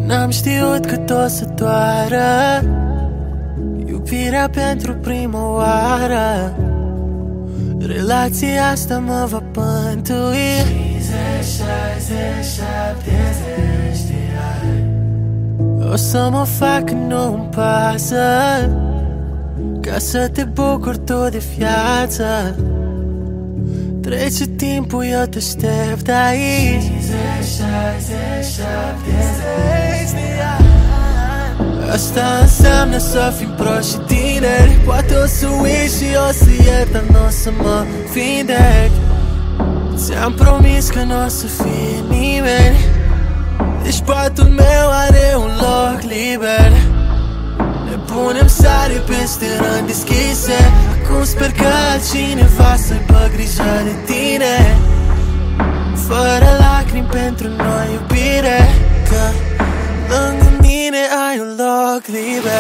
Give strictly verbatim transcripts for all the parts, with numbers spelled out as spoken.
N-am știut cât o să doară iubirea pentru prima oară. Relația asta mă va pântui. Cincizeci, șaizeci, șaptezeci de ani. O să mă fac că nu-mi pasă, ca să te bucuri tu de viață. Trece timpul, eu te aștept aici. Cincizeci, șaizeci, șaptezeci de ani. Asta înseamnă să fim proști și tineri. Poate o să uiți și o să iert, dar n-o să mă vindec. Ți-am promis că n-o să fie nimeni, deci patul meu are un loc liber. Ne punem sare peste rând deschise. Acum sper că cineva să-i grijă de tine, fără lacrimi pentru noi iubire, că lângă mine ai un loc liber.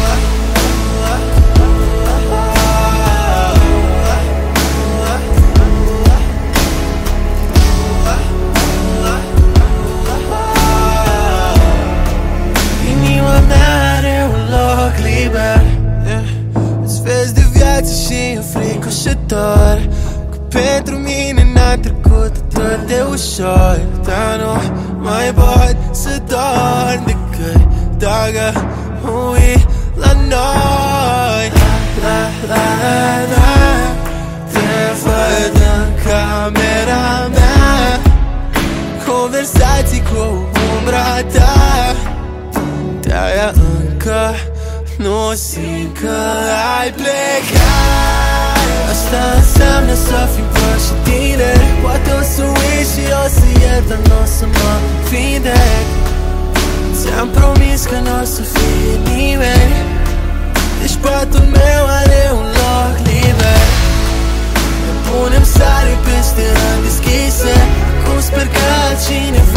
Inima mea are un loc liber, yeah. Îți vezi de viață și e fricoșător, că pentru mine n-a trecut atât de ușor. Dar nu mai pot să dorm decât dacă uit la noi. La, la, la, la, te văd în camera mea, conversații cu umbra ta. De-aia încă nu simt că ai plecat. Asta înseamnă să fim proști și tineri. Poate o să uiți și o să iert, dar n-o să mă vindec. Ți-am promis că n-o să fie nimeni, deci patul meu are un loc liber. Ne punem sare peste rând deschise. Acum sper că cineva